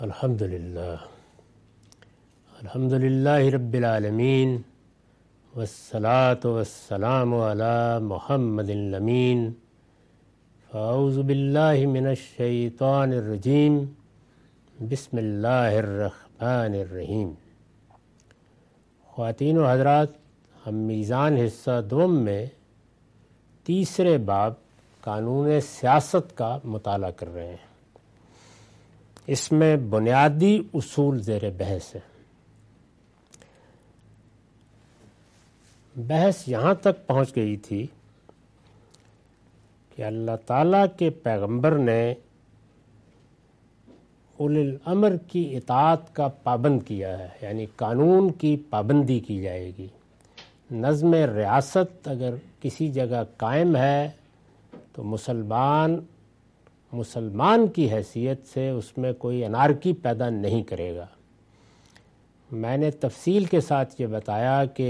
الحمدللہ رب العالمین والصلاة والسلام علی محمد الامین فاعوذ باللہ من الشیطان الرجیم بسم اللہ الرحمن الرحیم۔ خواتین و حضرات، ہم میزان حصہ دوم میں تیسرے باب قانون سیاست کا مطالعہ کر رہے ہیں۔ اس میں بنیادی اصول زیر بحث ہے۔ بحث یہاں تک پہنچ گئی تھی کہ اللہ تعالیٰ کے پیغمبر نے اولی الامر کی اطاعت کا پابند کیا ہے، یعنی قانون کی پابندی کی جائے گی۔ نظم ریاست اگر کسی جگہ قائم ہے تو مسلمان کی حیثیت سے اس میں کوئی انارکی پیدا نہیں کرے گا۔ میں نے تفصیل کے ساتھ یہ بتایا کہ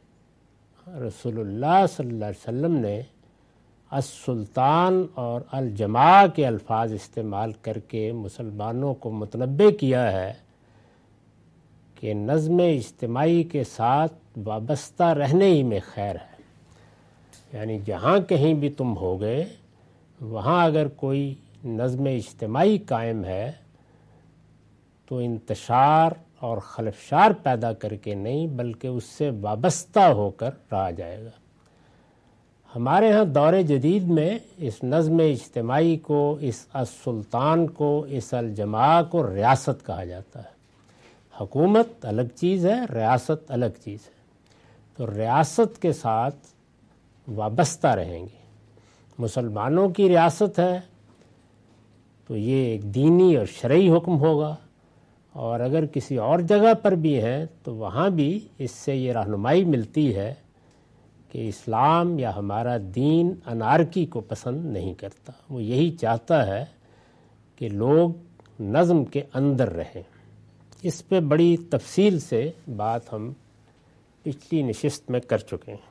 رسول اللہ صلی اللہ علیہ وسلم نے السلطان اور الجماع کے الفاظ استعمال کر کے مسلمانوں کو متنبہ کیا ہے کہ نظم اجتماعی کے ساتھ وابستہ رہنے ہی میں خیر ہے، یعنی جہاں کہیں بھی تم ہو گئے وہاں اگر کوئی نظم اجتماعی قائم ہے تو انتشار اور خلفشار پیدا کر کے نہیں بلکہ اس سے وابستہ ہو کر رہا جائے گا۔ ہمارے ہاں دور جدید میں اس نظم اجتماعی کو، اس السلطان کو، اس الجماع کو ریاست کہا جاتا ہے۔ حکومت الگ چیز ہے، ریاست الگ چیز ہے۔ تو ریاست کے ساتھ وابستہ رہیں گے۔ مسلمانوں کی ریاست ہے تو یہ ایک دینی اور شرعی حکم ہوگا، اور اگر کسی اور جگہ پر بھی ہے تو وہاں بھی اس سے یہ رہنمائی ملتی ہے کہ اسلام یا ہمارا دین انارکی کو پسند نہیں کرتا، وہ یہی چاہتا ہے کہ لوگ نظم کے اندر رہیں۔ اس پہ بڑی تفصیل سے بات ہم پچھلی نشست میں کر چکے ہیں۔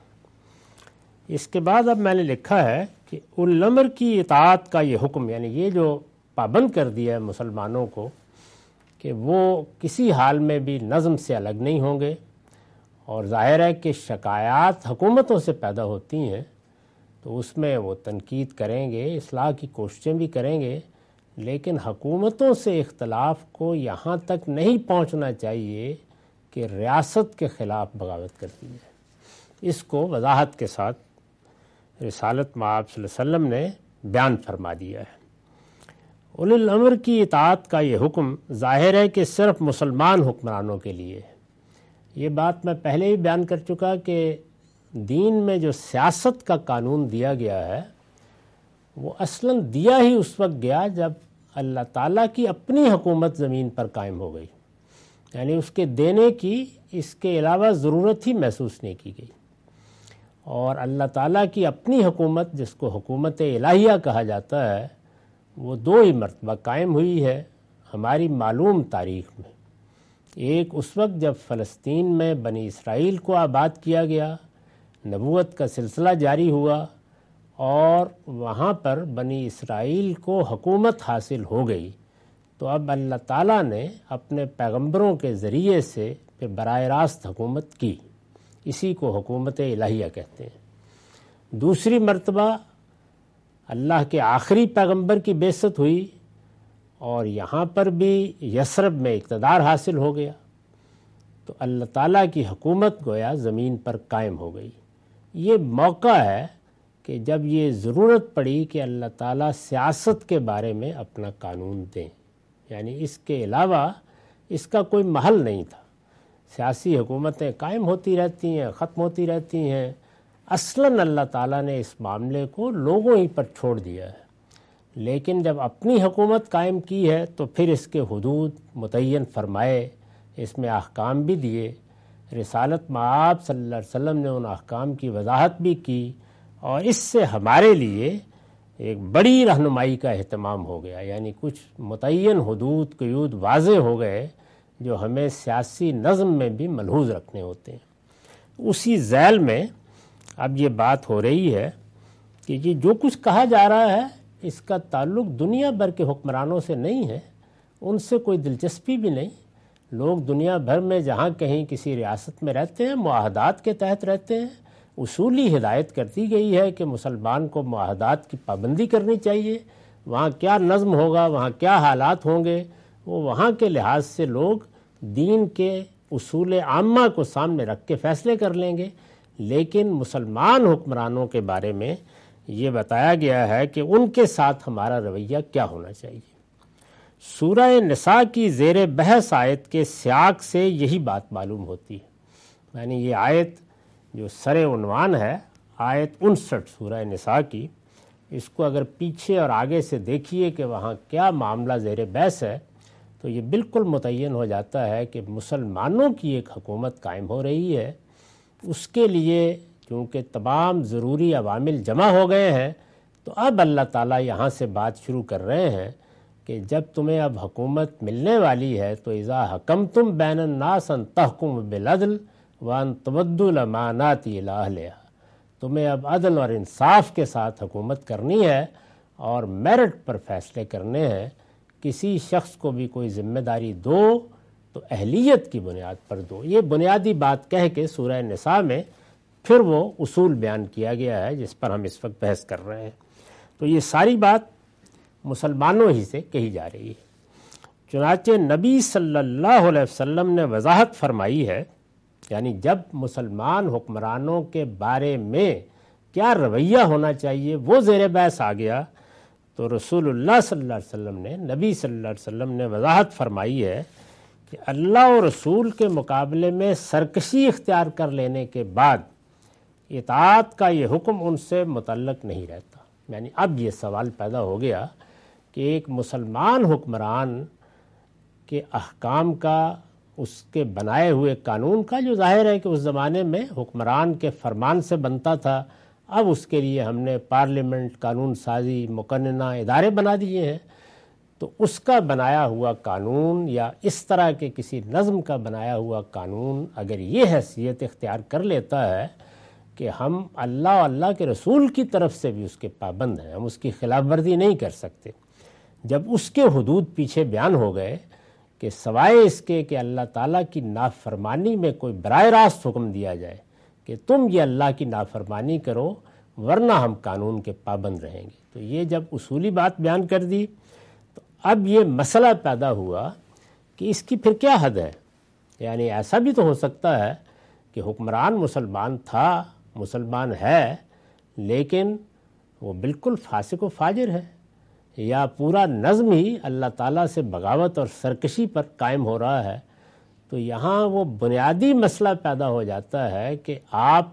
اس کے بعد اب میں نے لکھا ہے کہ اولی الامر کی اطاعت کا یہ حکم، یعنی یہ جو پابند کر دیا ہے مسلمانوں کو کہ وہ کسی حال میں بھی نظم سے الگ نہیں ہوں گے، اور ظاہر ہے کہ شکایات حکومتوں سے پیدا ہوتی ہیں تو اس میں وہ تنقید کریں گے، اصلاح کی کوششیں بھی کریں گے، لیکن حکومتوں سے اختلاف کو یہاں تک نہیں پہنچنا چاہیے کہ ریاست کے خلاف بغاوت کرتی ہے۔ اس کو وضاحت کے ساتھ رسالت مآب صلی اللہ علیہ وسلم نے بیان فرما دیا ہے۔ اولی الامر کی اطاعت کا یہ حکم ظاہر ہے کہ صرف مسلمان حکمرانوں کے لیے ہے۔ یہ بات میں پہلے ہی بیان کر چکا کہ دین میں جو سیاست کا قانون دیا گیا ہے وہ اصلاً دیا ہی اس وقت گیا جب اللہ تعالیٰ کی اپنی حکومت زمین پر قائم ہو گئی، یعنی اس کے دینے کی اس کے علاوہ ضرورت ہی محسوس نہیں کی گئی۔ اور اللہ تعالیٰ کی اپنی حکومت، جس کو حکومت الہیہ کہا جاتا ہے، وہ دو ہی مرتبہ قائم ہوئی ہے ہماری معلوم تاریخ میں۔ ایک اس وقت جب فلسطین میں بنی اسرائیل کو آباد کیا گیا، نبوت کا سلسلہ جاری ہوا اور وہاں پر بنی اسرائیل کو حکومت حاصل ہو گئی، تو اب اللہ تعالیٰ نے اپنے پیغمبروں کے ذریعے سے براہ راست حکومت کی۔ اسی کو حکومت الہیہ کہتے ہیں۔ دوسری مرتبہ اللہ کے آخری پیغمبر کی بعثت ہوئی اور یہاں پر بھی یثرب میں اقتدار حاصل ہو گیا، تو اللہ تعالیٰ کی حکومت گویا زمین پر قائم ہو گئی۔ یہ موقع ہے کہ جب یہ ضرورت پڑی کہ اللہ تعالیٰ سیاست کے بارے میں اپنا قانون دیں، یعنی اس کے علاوہ اس کا کوئی محل نہیں تھا۔ سیاسی حکومتیں قائم ہوتی رہتی ہیں، ختم ہوتی رہتی ہیں، اصلاً اللہ تعالیٰ نے اس معاملے کو لوگوں ہی پر چھوڑ دیا ہے، لیکن جب اپنی حکومت قائم کی ہے تو پھر اس کے حدود متعین فرمائے، اس میں احکام بھی دیے۔ رسالت مآب صلی اللہ علیہ وسلم نے ان احکام کی وضاحت بھی کی، اور اس سے ہمارے لیے ایک بڑی رہنمائی کا اہتمام ہو گیا، یعنی کچھ متعین حدود قیود واضح ہو گئے جو ہمیں سیاسی نظم میں بھی ملحوظ رکھنے ہوتے ہیں۔ اسی ذیل میں اب یہ بات ہو رہی ہے کہ یہ جو کچھ کہا جا رہا ہے اس کا تعلق دنیا بھر کے حکمرانوں سے نہیں ہے، ان سے کوئی دلچسپی بھی نہیں۔ لوگ دنیا بھر میں جہاں کہیں کسی ریاست میں رہتے ہیں معاہدات کے تحت رہتے ہیں۔ اصولی ہدایت کر دی گئی ہے کہ مسلمان کو معاہدات کی پابندی کرنی چاہیے، وہاں کیا نظم ہوگا، وہاں کیا حالات ہوں گے، وہ وہاں کے لحاظ سے لوگ دین کے اصول عامہ کو سامنے رکھ کے فیصلے کر لیں گے۔ لیکن مسلمان حکمرانوں کے بارے میں یہ بتایا گیا ہے کہ ان کے ساتھ ہمارا رویہ کیا ہونا چاہیے۔ سورہ نساء کی زیر بحث آیت کے سیاق سے یہی بات معلوم ہوتی ہے۔ یعنی یہ آیت جو سر عنوان ہے، آیت 59 سورہ نساء کی، اس کو اگر پیچھے اور آگے سے دیکھیے کہ وہاں کیا معاملہ زیر بحث ہے تو یہ بالکل متعین ہو جاتا ہے کہ مسلمانوں کی ایک حکومت قائم ہو رہی ہے۔ اس کے لیے چونکہ تمام ضروری عوامل جمع ہو گئے ہیں تو اب اللہ تعالیٰ یہاں سے بات شروع کر رہے ہیں کہ جب تمہیں اب حکومت ملنے والی ہے تو اذا حکمتم بین الناس ان تحکموا بالعدل وان تودوا الامانات الی اہلہا، تمہیں اب عدل اور انصاف کے ساتھ حکومت کرنی ہے اور میرٹ پر فیصلے کرنے ہیں۔ کسی شخص کو بھی کوئی ذمہ داری دو تو اہلیت کی بنیاد پر دو۔ یہ بنیادی بات کہہ کے سورہ نساء میں پھر وہ اصول بیان کیا گیا ہے جس پر ہم اس وقت بحث کر رہے ہیں۔ تو یہ ساری بات مسلمانوں ہی سے کہی جا رہی ہے۔ چنانچہ نبی صلی اللہ علیہ وسلم نے وضاحت فرمائی ہے، یعنی جب مسلمان حکمرانوں کے بارے میں کیا رویہ ہونا چاہیے وہ زیر بحث آ گیا تو رسول اللہ صلی اللہ علیہ وسلم نے، نبی صلی اللہ علیہ وسلم نے وضاحت فرمائی ہے کہ اللہ اور رسول کے مقابلے میں سرکشی اختیار کر لینے کے بعد اطاعت کا یہ حکم ان سے متعلق نہیں رہتا۔ یعنی اب یہ سوال پیدا ہو گیا کہ ایک مسلمان حکمران کے احکام کا، اس کے بنائے ہوئے قانون کا، جو ظاہر ہے کہ اس زمانے میں حکمران کے فرمان سے بنتا تھا، اب اس کے لیے ہم نے پارلیمنٹ، قانون سازی، مقننہ ادارے بنا دیے ہیں، تو اس کا بنایا ہوا قانون یا اس طرح کے کسی نظم کا بنایا ہوا قانون اگر یہ حیثیت اختیار کر لیتا ہے کہ ہم اللہ و اللہ کے رسول کی طرف سے بھی اس کے پابند ہیں، ہم اس کی خلاف ورزی نہیں کر سکتے، جب اس کے حدود پیچھے بیان ہو گئے کہ سوائے اس کے کہ اللہ تعالیٰ کی نافرمانی میں کوئی براہ راست حکم دیا جائے کہ تم یہ اللہ کی نافرمانی کرو ورنہ ہم قانون کے پابند رہیں گے، تو یہ جب اصولی بات بیان کر دی تو اب یہ مسئلہ پیدا ہوا کہ اس کی پھر کیا حد ہے۔ یعنی ایسا بھی تو ہو سکتا ہے کہ حکمران مسلمان تھا، مسلمان ہے، لیکن وہ بالکل فاسق و فاجر ہے، یا پورا نظم ہی اللہ تعالیٰ سے بغاوت اور سرکشی پر قائم ہو رہا ہے، تو یہاں وہ بنیادی مسئلہ پیدا ہو جاتا ہے کہ آپ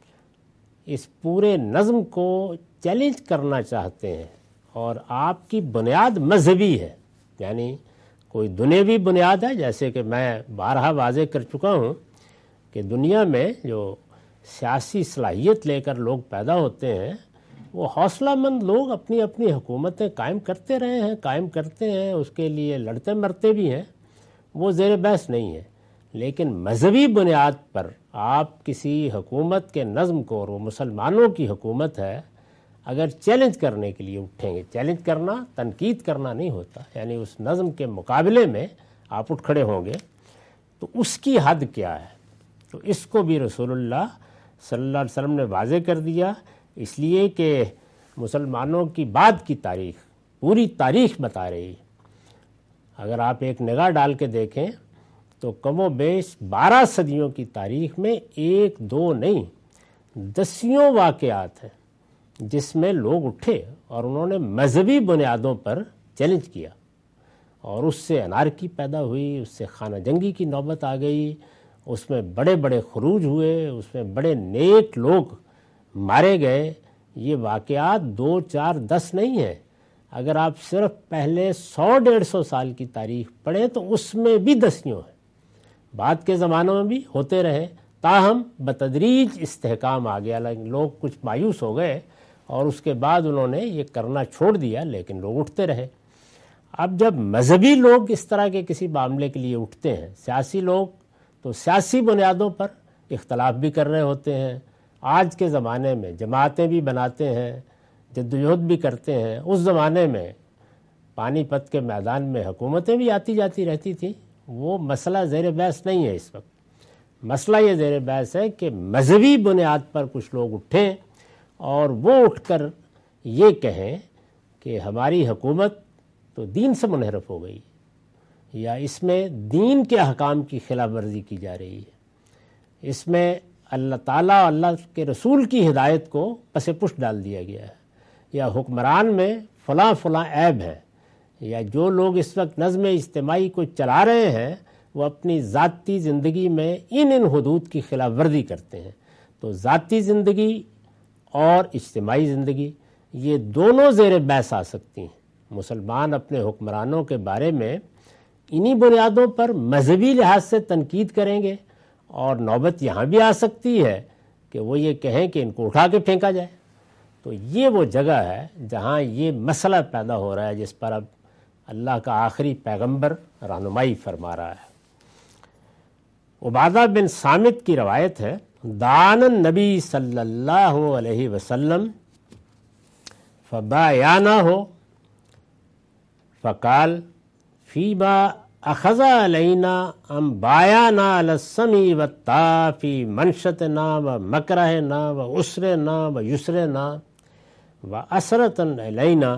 اس پورے نظم کو چیلنج کرنا چاہتے ہیں اور آپ کی بنیاد مذہبی ہے، یعنی کوئی دنیاوی بنیاد ہے، جیسے کہ میں بارہا واضح کر چکا ہوں کہ دنیا میں جو سیاسی صلاحیت لے کر لوگ پیدا ہوتے ہیں وہ حوصلہ مند لوگ اپنی اپنی حکومتیں قائم کرتے رہے ہیں، قائم کرتے ہیں، اس کے لیے لڑتے مرتے بھی ہیں، وہ زیر بحث نہیں ہے۔ لیکن مذہبی بنیاد پر آپ کسی حکومت کے نظم کو، اور وہ مسلمانوں کی حکومت ہے، اگر چیلنج کرنے کے لیے اٹھیں گے، چیلنج کرنا تنقید کرنا نہیں ہوتا، یعنی اس نظم کے مقابلے میں آپ اٹھ کھڑے ہوں گے تو اس کی حد کیا ہے، تو اس کو بھی رسول اللہ صلی اللہ علیہ وسلم نے واضح کر دیا، اس لیے کہ مسلمانوں کی بعد کی تاریخ پوری تاریخ بتا رہی ہے۔ اگر آپ ایک نگاہ ڈال کے دیکھیں تو کم و بیش 12 صدیوں کی تاریخ میں ایک دو نہیں، دسیوں واقعات ہیں جس میں لوگ اٹھے اور انہوں نے مذہبی بنیادوں پر چیلنج کیا، اور اس سے انارکی پیدا ہوئی، اس سے خانہ جنگی کی نوبت آ گئی، اس میں بڑے بڑے خروج ہوئے، اس میں بڑے نیک لوگ مارے گئے۔ یہ واقعات 2 4 10 نہیں ہیں، اگر آپ صرف پہلے 100-150 سال کی تاریخ پڑھیں تو اس میں بھی دسیوں ہیں، بعد کے زمانوں میں بھی ہوتے رہے، تاہم بتدریج استحکام آ گیا، لوگ کچھ مایوس ہو گئے اور اس کے بعد انہوں نے یہ کرنا چھوڑ دیا، لیکن لوگ اٹھتے رہے۔ اب جب مذہبی لوگ اس طرح کے کسی معاملے کے لیے اٹھتے ہیں، سیاسی لوگ تو سیاسی بنیادوں پر اختلاف بھی کر رہے ہوتے ہیں، آج کے زمانے میں جماعتیں بھی بناتے ہیں، جدوجہد بھی کرتے ہیں، اس زمانے میں پانی پت کے میدان میں حکومتیں بھی آتی جاتی رہتی تھیں، وہ مسئلہ زیر بحث نہیں ہے اس وقت۔ مسئلہ یہ زیر بحث ہے کہ مذہبی بنیاد پر کچھ لوگ اٹھیں اور وہ اٹھ کر یہ کہیں کہ ہماری حکومت تو دین سے منحرف ہو گئی، یا اس میں دین کے احکام کی خلاف ورزی کی جا رہی ہے، اس میں اللہ تعالیٰ اور اللہ کے رسول کی ہدایت کو پس پشت ڈال دیا گیا ہے، یا حکمران میں فلاں فلاں عیب ہے، یا جو لوگ اس وقت نظم اجتماعی کو چلا رہے ہیں وہ اپنی ذاتی زندگی میں ان حدود کی خلاف ورزی کرتے ہیں۔ تو ذاتی زندگی اور اجتماعی زندگی یہ دونوں زیر بحث آ سکتی ہیں۔ مسلمان اپنے حکمرانوں کے بارے میں انہی بنیادوں پر مذہبی لحاظ سے تنقید کریں گے، اور نوبت یہاں بھی آ سکتی ہے کہ وہ یہ کہیں کہ ان کو اٹھا کے پھینکا جائے۔ تو یہ وہ جگہ ہے جہاں یہ مسئلہ پیدا ہو رہا ہے جس پر اب اللہ کا آخری پیغمبر رہنمائی فرما رہا ہے۔ عبادہ بن صامت کی روایت ہے، دعان النبی صلی اللہ علیہ وسلم فبایعنہ فقال فیما اخذ علینا ام بایعنا علی السمع والطاعہ فی منشطنا و مکرہنا و عسرنا و یسرنا و اسرۃ علینا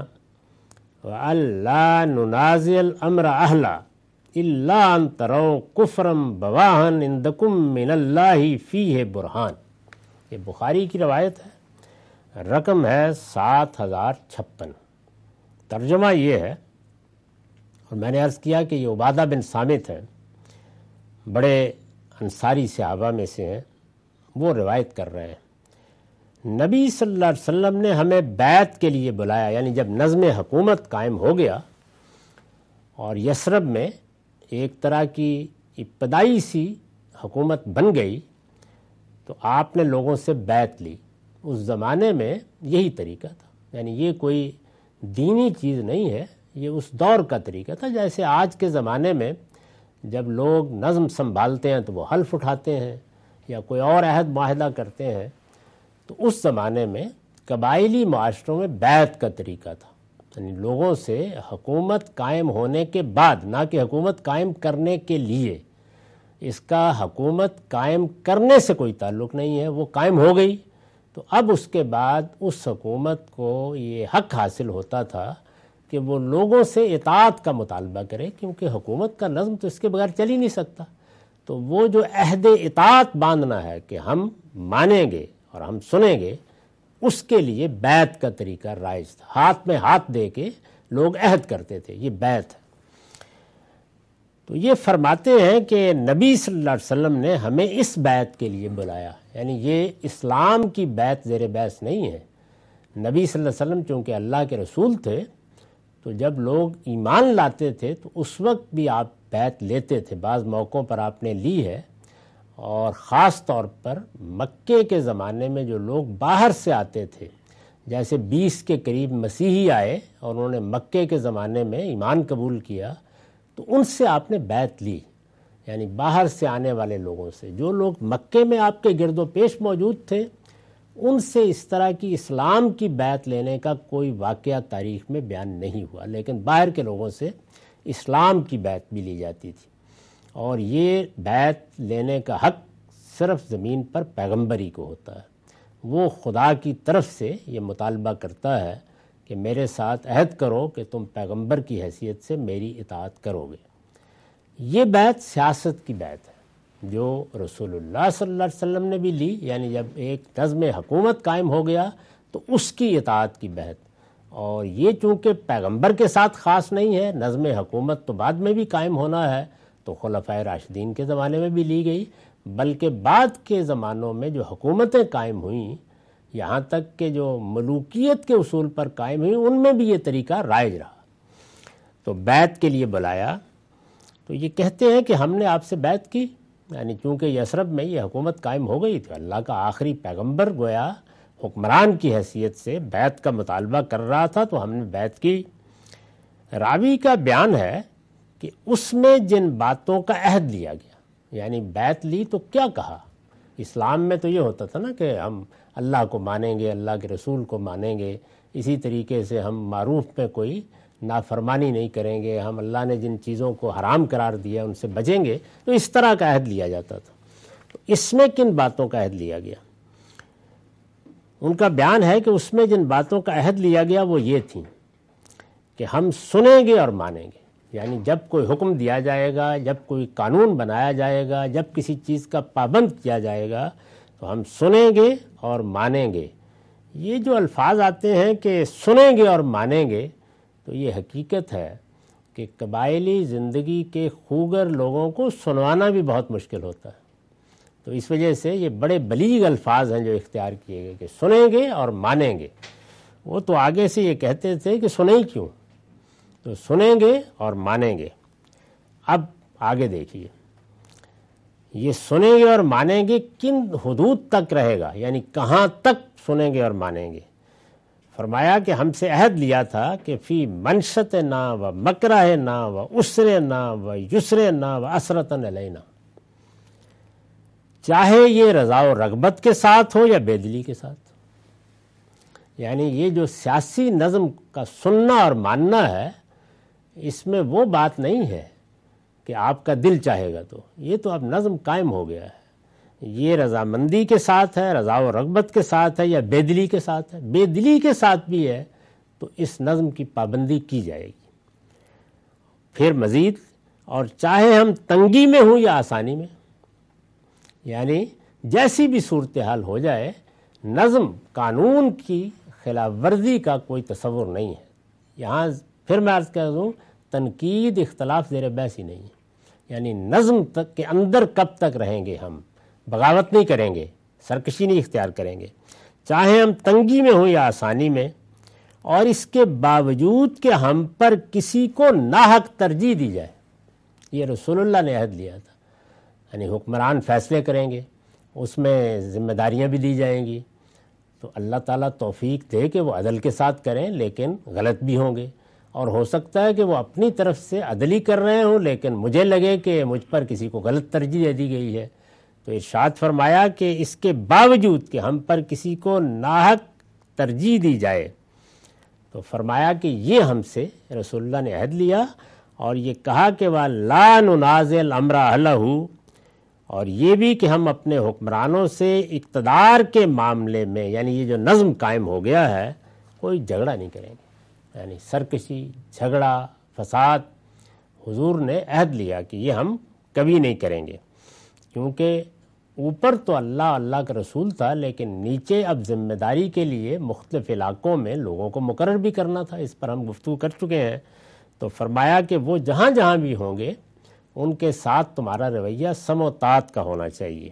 وَأَلَّا نُنَازِعَ الْأَمْرَ أَهْلَهُ إِلَّا أَن تَرَوْا كُفْرًا بَوَاحًا عِندَكُم مِّنَ اللَّهِ فِيهِ بُرْهَانٌ۔ یہ بخاری کی روایت ہے، رقم ہے 7056۔ ترجمہ یہ ہے، اور میں نے عرض کیا کہ یہ عبادہ بن صامت ہیں، بڑے انصاری صحابہ میں سے ہیں، وہ روایت کر رہے ہیں نبی صلی اللہ علیہ وسلم نے ہمیں بیعت کے لیے بلایا، یعنی جب نظم حکومت قائم ہو گیا اور یثرب میں ایک طرح کی ابتدائی سی حکومت بن گئی، تو آپ نے لوگوں سے بیعت لی۔ اس زمانے میں یہی طریقہ تھا، یعنی یہ کوئی دینی چیز نہیں ہے، یہ اس دور کا طریقہ تھا۔ جیسے آج کے زمانے میں جب لوگ نظم سنبھالتے ہیں تو وہ حلف اٹھاتے ہیں یا کوئی اور عہد معاہدہ کرتے ہیں، تو اس زمانے میں قبائلی معاشروں میں بیعت کا طریقہ تھا، یعنی لوگوں سے حکومت قائم ہونے کے بعد، نہ کہ حکومت قائم کرنے کے لیے، اس کا حکومت قائم کرنے سے کوئی تعلق نہیں ہے، وہ قائم ہو گئی تو اب اس کے بعد اس حکومت کو یہ حق حاصل ہوتا تھا کہ وہ لوگوں سے اطاعت کا مطالبہ کرے، کیونکہ حکومت کا نظم تو اس کے بغیر چل ہی نہیں سکتا۔ تو وہ جو عہد اطاعت باندھنا ہے کہ ہم مانیں گے اور ہم سنیں گے، اس کے لیے بیعت کا طریقہ رائج تھا، ہاتھ میں ہاتھ دے کے لوگ عہد کرتے تھے، یہ بیعت ہے۔ تو یہ فرماتے ہیں کہ نبی صلی اللہ علیہ وسلم نے ہمیں اس بیعت کے لیے بلایا، یعنی یہ اسلام کی بیعت زیر بحث نہیں ہے۔ نبی صلی اللہ علیہ وسلم چونکہ اللہ کے رسول تھے، تو جب لوگ ایمان لاتے تھے تو اس وقت بھی آپ بیعت لیتے تھے، بعض موقعوں پر آپ نے لی ہے، اور خاص طور پر مکے کے زمانے میں جو لوگ باہر سے آتے تھے، جیسے 20 کے قریب مسیحی آئے اور انہوں نے مکے کے زمانے میں ایمان قبول کیا، تو ان سے آپ نے بیعت لی، یعنی باہر سے آنے والے لوگوں سے۔ جو لوگ مکے میں آپ کے گرد و پیش موجود تھے، ان سے اس طرح کی اسلام کی بیعت لینے کا کوئی واقعہ تاریخ میں بیان نہیں ہوا، لیکن باہر کے لوگوں سے اسلام کی بیعت بھی لی جاتی تھی، اور یہ بیعت لینے کا حق صرف زمین پر پیغمبری کو ہوتا ہے۔ وہ خدا کی طرف سے یہ مطالبہ کرتا ہے کہ میرے ساتھ عہد کرو کہ تم پیغمبر کی حیثیت سے میری اطاعت کرو گے۔ یہ بیعت سیاست کی بیعت ہے جو رسول اللہ صلی اللہ علیہ وسلم نے بھی لی، یعنی جب ایک نظم حکومت قائم ہو گیا تو اس کی اطاعت کی بیعت، اور یہ چونکہ پیغمبر کے ساتھ خاص نہیں ہے، نظم حکومت تو بعد میں بھی قائم ہونا ہے، تو خلفائے راشدین کے زمانے میں بھی لی گئی، بلکہ بعد کے زمانوں میں جو حکومتیں قائم ہوئیں، یہاں تک کہ جو ملوکیت کے اصول پر قائم ہوئیں، ان میں بھی یہ طریقہ رائج رہا۔ تو بیعت کے لیے بلایا تو یہ کہتے ہیں کہ ہم نے آپ سے بیعت کی، یعنی چونکہ یثرب میں یہ حکومت قائم ہو گئی تھی، اللہ کا آخری پیغمبر گویا حکمران کی حیثیت سے بیعت کا مطالبہ کر رہا تھا، تو ہم نے بیعت کی۔ راوی کا بیان ہے کہ اس میں جن باتوں کا عہد لیا گیا، یعنی بیعت لی تو کیا کہا۔ اسلام میں تو یہ ہوتا تھا نا کہ ہم اللہ کو مانیں گے، اللہ کے رسول کو مانیں گے، اسی طریقے سے ہم معروف میں کوئی نافرمانی نہیں کریں گے، ہم اللہ نے جن چیزوں کو حرام قرار دیا ان سے بچیں گے، تو اس طرح کا عہد لیا جاتا تھا۔ تو اس میں کن باتوں کا عہد لیا گیا؟ ان کا بیان ہے کہ اس میں جن باتوں کا عہد لیا گیا وہ یہ تھیں کہ ہم سنیں گے اور مانیں گے، یعنی جب کوئی حکم دیا جائے گا، جب کوئی قانون بنایا جائے گا، جب کسی چیز کا پابند کیا جائے گا تو ہم سنیں گے اور مانیں گے۔ یہ جو الفاظ آتے ہیں کہ سنیں گے اور مانیں گے، تو یہ حقیقت ہے کہ قبائلی زندگی کے خوگر لوگوں کو سنوانا بھی بہت مشکل ہوتا ہے۔ تو اس وجہ سے یہ بڑے بلیغ الفاظ ہیں جو اختیار کیے گئے کہ سنیں گے اور مانیں گے۔ وہ تو آگے سے یہ کہتے تھے کہ سنیں کیوں، تو سنیں گے اور مانیں گے۔ اب آگے دیکھیے، یہ سنیں گے اور مانیں گے کن حدود تک رہے گا، یعنی کہاں تک سنیں گے اور مانیں گے؟ فرمایا کہ ہم سے عہد لیا تھا کہ فی منشت نا و مکرہ نا و عسر نا و یسر نا و عسرۃ علینا، چاہے یہ رضا و رغبت کے ساتھ ہو یا بے دلی کے ساتھ۔ یعنی یہ جو سیاسی نظم کا سننا اور ماننا ہے، اس میں وہ بات نہیں ہے کہ آپ کا دل چاہے گا، تو یہ تو اب نظم قائم ہو گیا ہے۔ یہ رضامندی کے ساتھ ہے، رضا و رغبت کے ساتھ ہے یا بے دلی کے ساتھ ہے؟ بے دلی کے ساتھ بھی ہے تو اس نظم کی پابندی کی جائے گی۔ پھر مزید، اور چاہے ہم تنگی میں ہوں یا آسانی میں، یعنی جیسی بھی صورتحال ہو جائے، نظم قانون کی خلاف ورزی کا کوئی تصور نہیں ہے۔ یہاں پھر میں عرض کر دوں، تنقید اختلاف زیر بحث ہی نہیں ہے، یعنی نظم تک کے اندر کب تک رہیں گے، ہم بغاوت نہیں کریں گے، سرکشی نہیں اختیار کریں گے، چاہے ہم تنگی میں ہوں یا آسانی میں، اور اس کے باوجود کہ ہم پر کسی کو ناحق ترجیح دی جائے۔ یہ رسول اللہ نے عہد لیا تھا، یعنی حکمران فیصلے کریں گے، اس میں ذمہ داریاں بھی دی جائیں گی، تو اللہ تعالیٰ توفیق دے کہ وہ عدل کے ساتھ کریں، لیکن غلط بھی ہوں گے، اور ہو سکتا ہے کہ وہ اپنی طرف سے عدلی کر رہے ہوں لیکن مجھے لگے کہ مجھ پر کسی کو غلط ترجیح دے دی گئی ہے۔ تو ارشاد فرمایا کہ اس کے باوجود کہ ہم پر کسی کو ناحق ترجیح دی جائے، تو فرمایا کہ یہ ہم سے رسول اللہ نے عہد لیا، اور یہ کہا کہ وَلَا نُنَازِعُ الْأَمْرَ أَهْلَهُ، اور یہ بھی کہ ہم اپنے حکمرانوں سے اقتدار کے معاملے میں، یعنی یہ جو نظم قائم ہو گیا ہے، کوئی جھگڑا نہیں کریں گے، یعنی سرکشی، جھگڑا، فساد، حضور نے عہد لیا کہ یہ ہم کبھی نہیں کریں گے، کیونکہ اوپر تو اللہ کا رسول تھا، لیکن نیچے اب ذمہ داری کے لیے مختلف علاقوں میں لوگوں کو مقرر بھی کرنا تھا۔ اس پر ہم گفتگو کر چکے ہیں۔ تو فرمایا کہ وہ جہاں جہاں بھی ہوں گے ان کے ساتھ تمہارا رویہ سم و طاعت کا ہونا چاہیے۔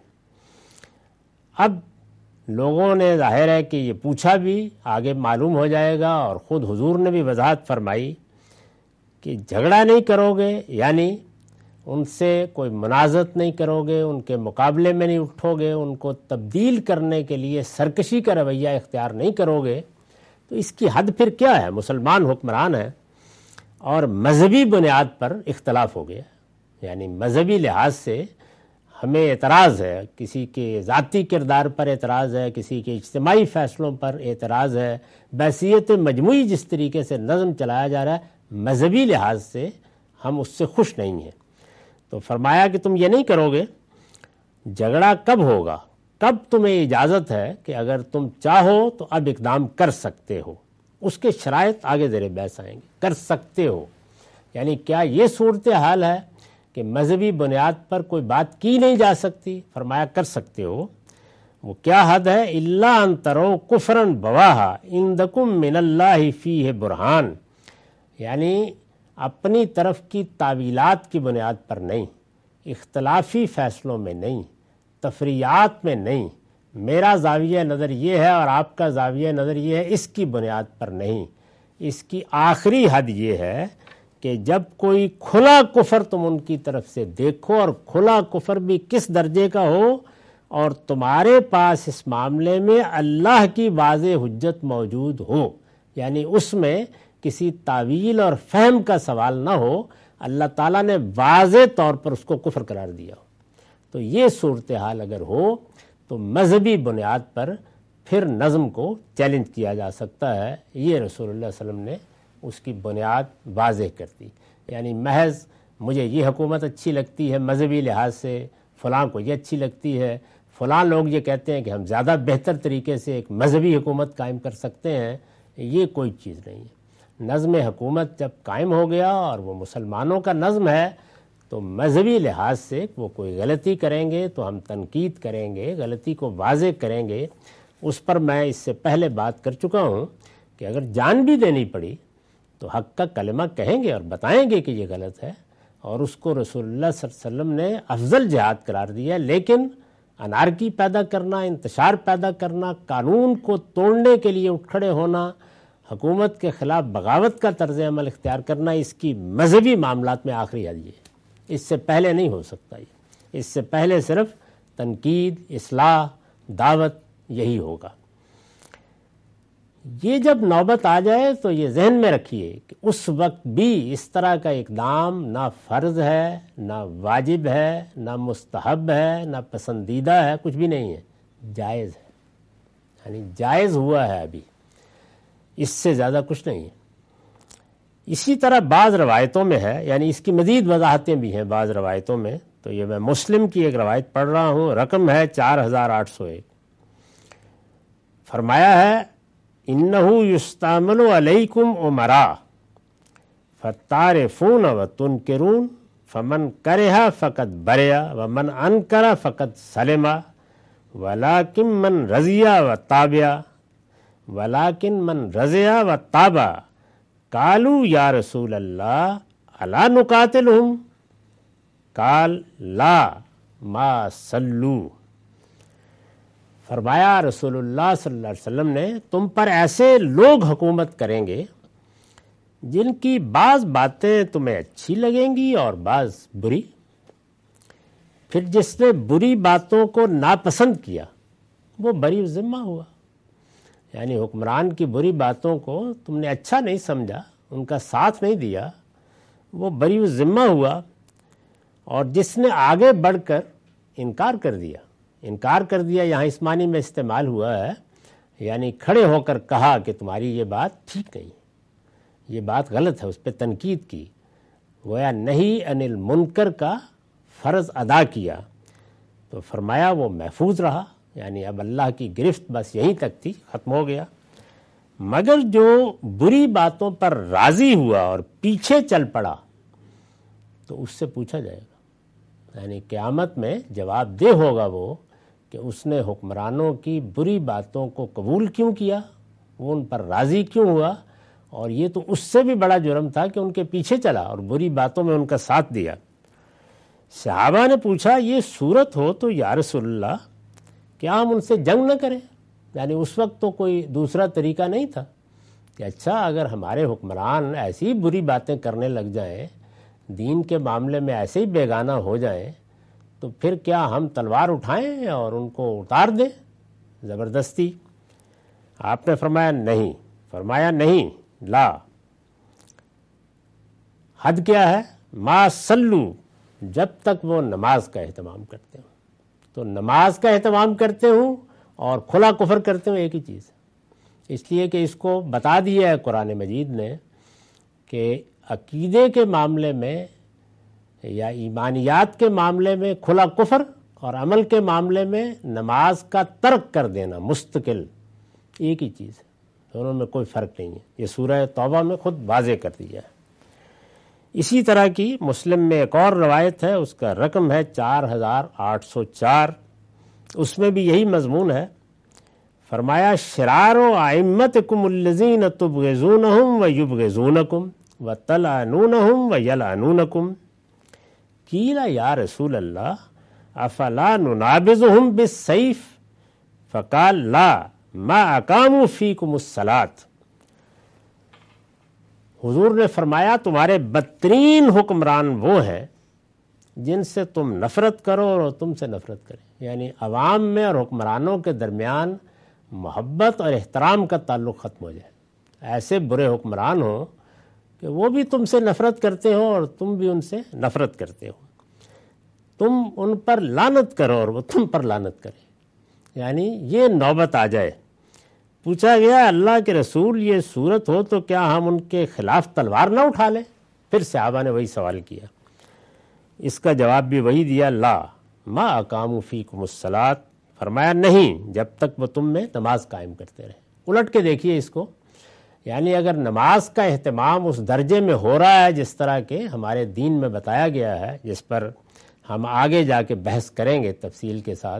اب لوگوں نے ظاہر ہے کہ یہ پوچھا بھی، آگے معلوم ہو جائے گا، اور خود حضور نے بھی وضاحت فرمائی کہ جھگڑا نہیں کرو گے، یعنی ان سے کوئی منازعت نہیں کرو گے، ان کے مقابلے میں نہیں اٹھو گے، ان کو تبدیل کرنے کے لیے سرکشی کا رویہ اختیار نہیں کرو گے، تو اس کی حد پھر کیا ہے؟ مسلمان حکمران ہے اور مذہبی بنیاد پر اختلاف ہو گیا، یعنی مذہبی لحاظ سے ہمیں اعتراض ہے، کسی کے ذاتی کردار پر اعتراض ہے، کسی کے اجتماعی فیصلوں پر اعتراض ہے، بحیثیت مجموعی جس طریقے سے نظم چلایا جا رہا ہے، مذہبی لحاظ سے ہم اس سے خوش نہیں ہیں۔ تو فرمایا کہ تم یہ نہیں کرو گے۔ جھگڑا کب ہوگا؟ کب تمہیں اجازت ہے کہ اگر تم چاہو تو اب اقدام کر سکتے ہو؟ اس کے شرائط آگے زیر بحث آئیں گے۔ کر سکتے ہو یعنی کیا یہ صورتحال ہے کہ مذہبی بنیاد پر کوئی بات کی نہیں جا سکتی؟ فرمایا کر سکتے ہو۔ وہ کیا حد ہے؟ الا ان تروا کفرا بواہا عندکم من اللہ فیہ برہان، یعنی اپنی طرف کی تعویلات کی بنیاد پر نہیں، اختلافی فیصلوں میں نہیں، تفریعات میں نہیں، میرا زاویہ نظر یہ ہے اور آپ کا زاویہ نظر یہ ہے، اس کی بنیاد پر نہیں۔ اس کی آخری حد یہ ہے کہ جب کوئی کھلا کفر تم ان کی طرف سے دیکھو، اور کھلا کفر بھی کس درجے کا ہو، اور تمہارے پاس اس معاملے میں اللہ کی واضح حجت موجود ہو، یعنی اس میں کسی تعویل اور فہم کا سوال نہ ہو، اللہ تعالیٰ نے واضح طور پر اس کو کفر قرار دیا ہو، تو یہ صورتحال اگر ہو تو مذہبی بنیاد پر پھر نظم کو چیلنج کیا جا سکتا ہے۔ یہ رسول اللہ صلی اللہ علیہ وسلم نے اس کی بنیاد واضح کر دی. یعنی محض مجھے یہ حکومت اچھی لگتی ہے مذہبی لحاظ سے، فلاں کو یہ اچھی لگتی ہے، فلاں لوگ یہ کہتے ہیں کہ ہم زیادہ بہتر طریقے سے ایک مذہبی حکومت قائم کر سکتے ہیں، یہ کوئی چیز نہیں ہے. نظم حکومت جب قائم ہو گیا اور وہ مسلمانوں کا نظم ہے تو مذہبی لحاظ سے وہ کوئی غلطی کریں گے تو ہم تنقید کریں گے، غلطی کو واضح کریں گے. اس پر میں اس سے پہلے بات کر چکا ہوں کہ اگر جان بھی دینی پڑی تو حق کا کلمہ کہیں گے اور بتائیں گے کہ یہ غلط ہے، اور اس کو رسول اللہ صلی اللہ علیہ وسلم نے افضل جہاد قرار دیا. لیکن انارکی پیدا کرنا، انتشار پیدا کرنا، قانون کو توڑنے کے لیے اٹھ کھڑے ہونا، حکومت کے خلاف بغاوت کا طرز عمل اختیار کرنا، اس کی مذہبی معاملات میں آخری حد یہ ہے. اس سے پہلے نہیں ہو سکتا. یہ اس سے پہلے صرف تنقید، اصلاح، دعوت یہی ہوگا. یہ جب نوبت آ جائے تو یہ ذہن میں رکھیے کہ اس وقت بھی اس طرح کا اقدام نہ فرض ہے، نہ واجب ہے، نہ مستحب ہے، نہ پسندیدہ ہے، کچھ بھی نہیں ہے، جائز ہے. یعنی جائز ہوا ہے ابھی، اس سے زیادہ کچھ نہیں ہے. اسی طرح بعض روایتوں میں ہے، یعنی اس کی مزید وضاحتیں بھی ہیں بعض روایتوں میں. تو یہ میں مسلم کی ایک روایت پڑھ رہا ہوں، رقم ہے 4801. فرمایا ہے انہو یستعمل علیکم امراء فتعرفون وتنکرون فمن کرہ فقد برئ ومن انکر فقد سلم ولکن من رضی وتابع ولیکن من رضی وتابع قالوا یا رسول اللہ الا نقاتلہم قال لا ما صلوا. فرمایا رسول اللہ صلی اللہ علیہ وسلم نے تم پر ایسے لوگ حکومت کریں گے جن کی بعض باتیں تمہیں اچھی لگیں گی اور بعض بری. پھر جس نے بری باتوں کو ناپسند کیا وہ بری ذمہ ہوا. یعنی حکمران کی بری باتوں کو تم نے اچھا نہیں سمجھا، ان کا ساتھ نہیں دیا، وہ بری ذمہ ہوا. اور جس نے آگے بڑھ کر انکار کر دیا یہاں اس معنی میں استعمال ہوا ہے، یعنی کھڑے ہو کر کہا کہ تمہاری یہ بات ٹھیک نہیں، یہ بات غلط ہے، اس پہ تنقید کی، گویا نہیں عن المنکر کا فرض ادا کیا. تو فرمایا وہ محفوظ رہا. یعنی اب اللہ کی گرفت بس یہیں تک تھی، ختم ہو گیا. مگر جو بری باتوں پر راضی ہوا اور پیچھے چل پڑا تو اس سے پوچھا جائے گا. یعنی قیامت میں جواب دہ ہوگا وہ کہ اس نے حکمرانوں کی بری باتوں کو قبول کیوں کیا، وہ ان پر راضی کیوں ہوا، اور یہ تو اس سے بھی بڑا جرم تھا کہ ان کے پیچھے چلا اور بری باتوں میں ان کا ساتھ دیا. صحابہ نے پوچھا یہ صورت ہو تو یا رسول اللہ کیا ہم ان سے جنگ نہ کریں؟ یعنی اس وقت تو کوئی دوسرا طریقہ نہیں تھا کہ اچھا اگر ہمارے حکمران ایسی بری باتیں کرنے لگ جائیں، دین کے معاملے میں ایسے ہی بیگانہ ہو جائیں، تو پھر کیا ہم تلوار اٹھائیں اور ان کو اتار دیں زبردستی؟ آپ نے فرمایا نہیں، لا. حد کیا ہے؟ ما صلو، جب تک وہ نماز کا اہتمام کرتے ہوں. تو نماز کا اہتمام کرتے ہوں اور کھلا کفر کرتے ہوں ایک ہی چیز ہے. اس لیے کہ اس کو بتا دیا ہے قرآن مجید نے کہ عقیدے کے معاملے میں یا ایمانیات کے معاملے میں کھلا کفر اور عمل کے معاملے میں نماز کا ترک کر دینا مستقل ایک ہی چیز ہے، دونوں میں کوئی فرق نہیں ہے. یہ سورہ توبہ میں خود واضح کر دیا ہے. اسی طرح کی مسلم میں ایک اور روایت ہے، اس کا رقم ہے 4804. اس میں بھی یہی مضمون ہے. فرمایا شرار ائمتکم الذین تبغضونہم ویبغضونکم وتلعنونہم ویلعنونکم. قیل یا رسول اللہ افلا ننابذہم بالسیف فقال لا ما اقاموا فیکم الصلاۃ. حضور نے فرمایا تمہارے بدترین حکمران وہ ہیں جن سے تم نفرت کرو اور تم سے نفرت کریں. یعنی عوام میں اور حکمرانوں کے درمیان محبت اور احترام کا تعلق ختم ہو جائے. ایسے برے حکمران ہوں کہ وہ بھی تم سے نفرت کرتے ہو اور تم بھی ان سے نفرت کرتے ہو. تم ان پر لعنت کرو اور وہ تم پر لعنت کریں. یعنی یہ نوبت آ جائے. پوچھا گیا اللہ کے رسول یہ صورت ہو تو کیا ہم ان کے خلاف تلوار نہ اٹھا لیں؟ پھر صحابہ نے وہی سوال کیا، اس کا جواب بھی وہی دیا، لا ما اقاموا فیکم الصلاۃ، فرمایا نہیں جب تک وہ تم میں نماز قائم کرتے رہیں۔ الٹ کے دیکھیے اس کو، یعنی اگر نماز کا اہتمام اس درجے میں ہو رہا ہے جس طرح کے ہمارے دین میں بتایا گیا ہے، جس پر ہم آگے جا کے بحث کریں گے تفصیل کے ساتھ،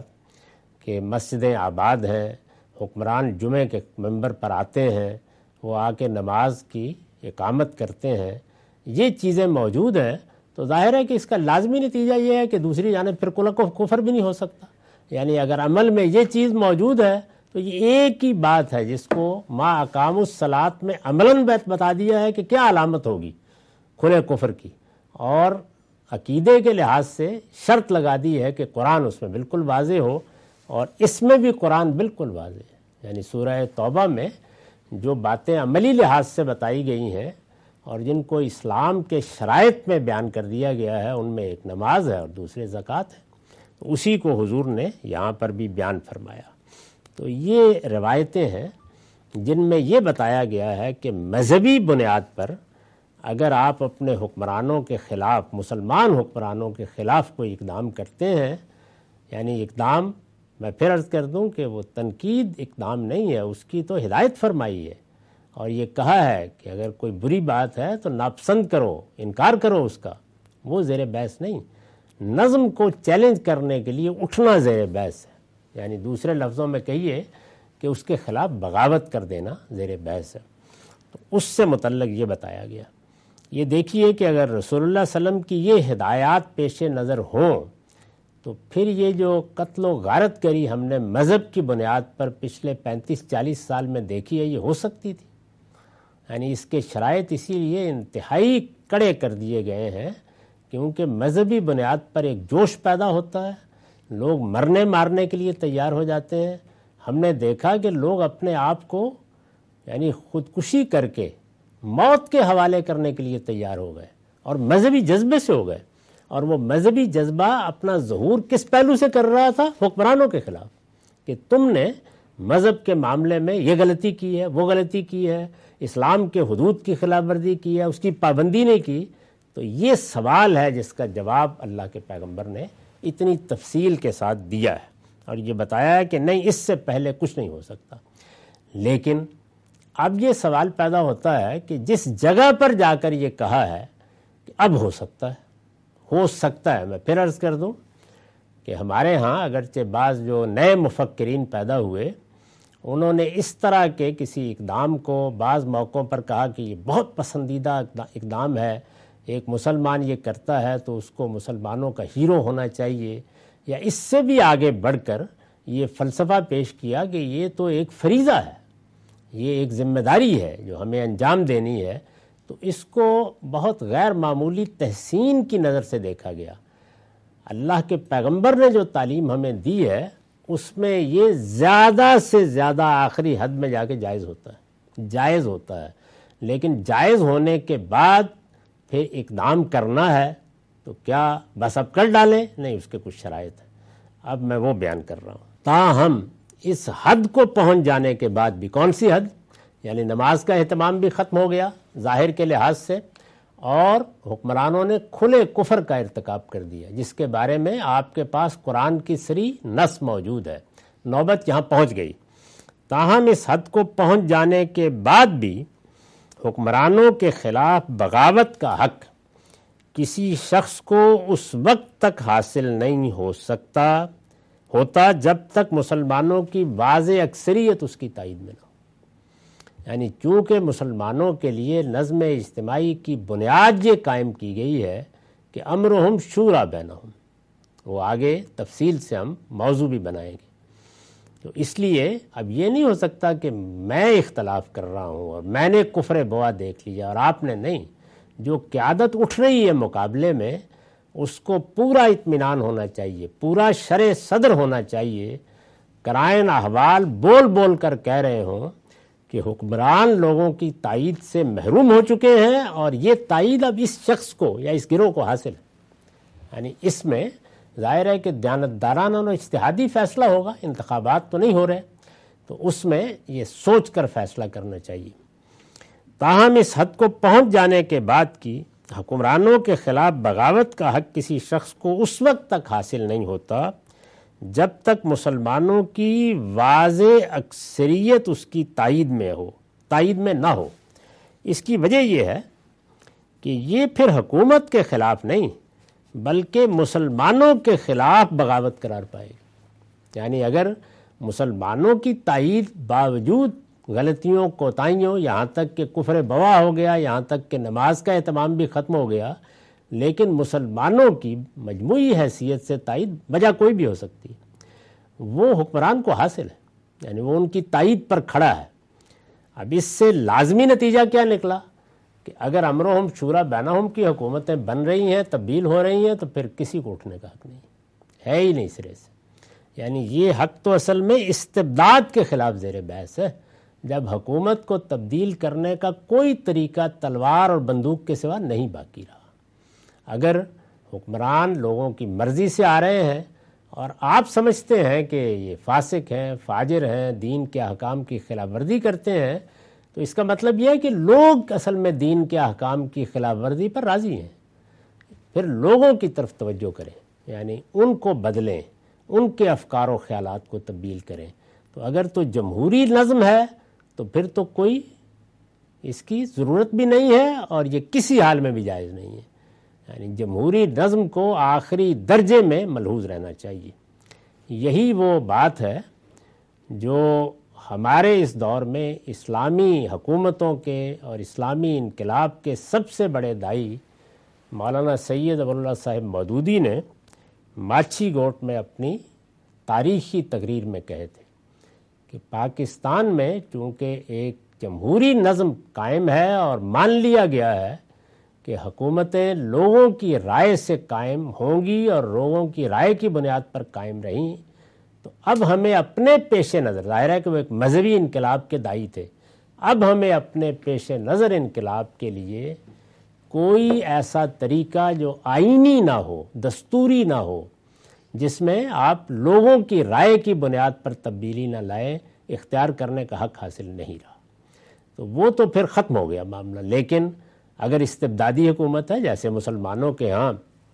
کہ مسجدیں آباد ہیں، حکمران جمعے کے منبر پر آتے ہیں، وہ آ کے نماز کی اقامت کرتے ہیں، یہ چیزیں موجود ہیں، تو ظاہر ہے کہ اس کا لازمی نتیجہ یہ ہے کہ دوسری جانب پھر کفر بھی نہیں ہو سکتا۔ یعنی اگر عمل میں یہ چیز موجود ہے تو یہ ایک ہی بات ہے جس کو ما اقاموا الصلاۃ میں عملاً بتا دیا ہے کہ کیا علامت ہوگی کھلے کفر کی، اور عقیدے کے لحاظ سے شرط لگا دی ہے کہ قرآن اس میں بالکل واضح ہو، اور اس میں بھی قرآن بالکل واضح ہے۔ یعنی سورہ توبہ میں جو باتیں عملی لحاظ سے بتائی گئی ہیں اور جن کو اسلام کے شرائط میں بیان کر دیا گیا ہے، ان میں ایک نماز ہے اور دوسرے زکوٰۃ ہے، تو اسی کو حضور نے یہاں پر بھی بیان فرمایا۔ تو یہ روایتیں ہیں جن میں یہ بتایا گیا ہے کہ مذہبی بنیاد پر اگر آپ اپنے حکمرانوں کے خلاف، مسلمان حکمرانوں کے خلاف کوئی اقدام کرتے ہیں، یعنی اقدام میں پھر عرض کر دوں کہ وہ تنقید اقدام نہیں ہے، اس کی تو ہدایت فرمائی ہے، اور یہ کہا ہے کہ اگر کوئی بری بات ہے تو ناپسند کرو، انکار کرو اس کا، وہ زیر بحث نہیں۔ نظم کو چیلنج کرنے کے لیے اٹھنا زیر بحث ہے، یعنی دوسرے لفظوں میں کہیے کہ اس کے خلاف بغاوت کر دینا زیر بحث ہے۔ تو اس سے متعلق یہ بتایا گیا۔ یہ دیکھیے کہ اگر رسول اللہ صلی اللہ علیہ وسلم کی یہ ہدایات پیش نظر ہوں تو پھر یہ جو قتل و غارت گری ہم نے مذہب کی بنیاد پر پچھلے 35-40 سال میں دیکھی ہے، یہ ہو سکتی تھی؟ یعنی اس کے شرائط اسی لیے انتہائی کڑے کر دیے گئے ہیں کیونکہ مذہبی بنیاد پر ایک جوش پیدا ہوتا ہے، لوگ مرنے مارنے کے لیے تیار ہو جاتے ہیں۔ ہم نے دیکھا کہ لوگ اپنے آپ کو یعنی خودکشی کر کے موت کے حوالے کرنے کے لیے تیار ہو گئے، اور مذہبی جذبے سے ہو گئے، اور وہ مذہبی جذبہ اپنا ظہور کس پہلو سے کر رہا تھا؟ حکمرانوں کے خلاف، کہ تم نے مذہب کے معاملے میں یہ غلطی کی ہے، وہ غلطی کی ہے، اسلام کے حدود کی خلاف ورزی کی ہے، اس کی پابندی نہیں کی۔ تو یہ سوال ہے جس کا جواب اللہ کے پیغمبر نے اتنی تفصیل کے ساتھ دیا ہے، اور یہ بتایا ہے کہ نہیں، اس سے پہلے کچھ نہیں ہو سکتا۔ لیکن اب یہ سوال پیدا ہوتا ہے کہ جس جگہ پر جا کر یہ کہا ہے کہ اب ہو سکتا ہے، میں پھر عرض کر دوں کہ ہمارے ہاں اگرچہ بعض جو نئے مفکرین پیدا ہوئے، انہوں نے اس طرح کے کسی اقدام کو بعض موقعوں پر کہا کہ یہ بہت پسندیدہ اقدام ہے، ایک مسلمان یہ کرتا ہے تو اس کو مسلمانوں کا ہیرو ہونا چاہیے، یا اس سے بھی آگے بڑھ کر یہ فلسفہ پیش کیا کہ یہ تو ایک فریضہ ہے، یہ ایک ذمہ داری ہے جو ہمیں انجام دینی ہے۔ تو اس کو بہت غیر معمولی تحسین کی نظر سے دیکھا گیا۔ اللہ کے پیغمبر نے جو تعلیم ہمیں دی ہے اس میں یہ زیادہ سے زیادہ آخری حد میں جا کے جائز ہوتا ہے، لیکن جائز ہونے کے بعد پھر اقدام کرنا ہے تو کیا بس اب کر ڈالیں؟ نہیں، اس کے کچھ شرائط ہیں، اب میں وہ بیان کر رہا ہوں۔ تاہم اس حد کو پہنچ جانے کے بعد بھی، کون سی حد؟ یعنی نماز کا اہتمام بھی ختم ہو گیا ظاہر کے لحاظ سے، اور حکمرانوں نے کھلے کفر کا ارتکاب کر دیا جس کے بارے میں آپ کے پاس قرآن کی صریح نص موجود ہے، نوبت یہاں پہنچ گئی۔ تاہم اس حد کو پہنچ جانے کے بعد بھی حکمرانوں کے خلاف بغاوت کا حق کسی شخص کو اس وقت تک حاصل نہیں ہوتا جب تک مسلمانوں کی واضح اکثریت اس کی تائید میں نہ ہو۔ یعنی چونکہ مسلمانوں کے لیے نظم اجتماعی کی بنیاد یہ قائم کی گئی ہے کہ امرہم شورا بینہم، وہ آگے تفصیل سے ہم موضوع بھی بنائیں گے، تو اس لیے اب یہ نہیں ہو سکتا کہ میں اختلاف کر رہا ہوں اور میں نے کفر بوا دیکھ لیا اور آپ نے نہیں۔ جو قیادت اٹھ رہی ہے مقابلے میں، اس کو پورا اطمینان ہونا چاہیے، پورا شرح صدر ہونا چاہیے، قرائن احوال بول بول کر کہہ رہے ہوں کہ حکمران لوگوں کی تائید سے محروم ہو چکے ہیں، اور یہ تائید اب اس شخص کو یا اس گروہ کو حاصل ہے۔ یعنی اس میں ظاہر ہے کہ دیانتدارانہ اور اجتہادی فیصلہ ہوگا، انتخابات تو نہیں ہو رہے، تو اس میں یہ سوچ کر فیصلہ کرنا چاہیے۔ تاہم اس حد کو پہنچ جانے کے بعد کی حکمرانوں کے خلاف بغاوت کا حق کسی شخص کو اس وقت تک حاصل نہیں ہوتا جب تک مسلمانوں کی واضح اکثریت اس کی تائید میں نہ ہو۔ اس کی وجہ یہ ہے کہ یہ پھر حکومت کے خلاف نہیں بلکہ مسلمانوں کے خلاف بغاوت قرار پائے گی۔ یعنی اگر مسلمانوں کی تائید باوجود غلطیوں کوتاہیوں، یہاں تک کہ کفر بواح ہو گیا، یہاں تک کہ نماز کا اہتمام بھی ختم ہو گیا، لیکن مسلمانوں کی مجموعی حیثیت سے تائید وجہ کوئی بھی ہو سکتی، وہ حکمران کو حاصل ہے، یعنی وہ ان کی تائید پر کھڑا ہے۔ اب اس سے لازمی نتیجہ کیا نکلا کہ اگر امرہم شورا بینہم کی حکومتیں بن رہی ہیں، تبدیل ہو رہی ہیں، تو پھر کسی کو اٹھنے کا حق نہیں ہے ہی نہیں سرے سے۔ یعنی یہ حق تو اصل میں استبداد کے خلاف زیر بحث ہے، جب حکومت کو تبدیل کرنے کا کوئی طریقہ تلوار اور بندوق کے سوا نہیں باقی رہا۔ اگر حکمران لوگوں کی مرضی سے آ رہے ہیں اور آپ سمجھتے ہیں کہ یہ فاسق ہیں، فاجر ہیں، دین کے احکام کی خلاف ورزی کرتے ہیں، تو اس کا مطلب یہ ہے کہ لوگ اصل میں دین کے احکام کی خلاف ورزی پر راضی ہیں۔ پھر لوگوں کی طرف توجہ کریں، یعنی ان کو بدلیں، ان کے افکار و خیالات کو تبدیل کریں۔ تو اگر تو جمہوری نظم ہے تو پھر تو کوئی اس کی ضرورت بھی نہیں ہے اور یہ کسی حال میں بھی جائز نہیں ہے۔ یعنی جمہوری نظم کو آخری درجے میں ملحوظ رہنا چاہیے۔ یہی وہ بات ہے جو ہمارے اس دور میں اسلامی حکومتوں کے اور اسلامی انقلاب کے سب سے بڑے دائی مولانا سید ابو اللہ صاحب مودودی نے ماچھی گوٹ میں اپنی تاریخی تقریر میں کہے تھے کہ پاکستان میں چونکہ ایک جمہوری نظم قائم ہے اور مان لیا گیا ہے کہ حکومتیں لوگوں کی رائے سے قائم ہوں گی اور لوگوں کی رائے کی بنیاد پر قائم رہیں، تو اب ہمیں اپنے پیش نظر، ظاہر ہے کہ وہ ایک مذہبی انقلاب کے داعی تھے، اب ہمیں اپنے پیش نظر انقلاب کے لیے کوئی ایسا طریقہ جو آئینی نہ ہو، دستوری نہ ہو، جس میں آپ لوگوں کی رائے کی بنیاد پر تبدیلی نہ لائیں، اختیار کرنے کا حق حاصل نہیں رہا۔ تو وہ تو پھر ختم ہو گیا معاملہ۔ لیکن اگر استبدادی حکومت ہے، جیسے مسلمانوں کے ہاں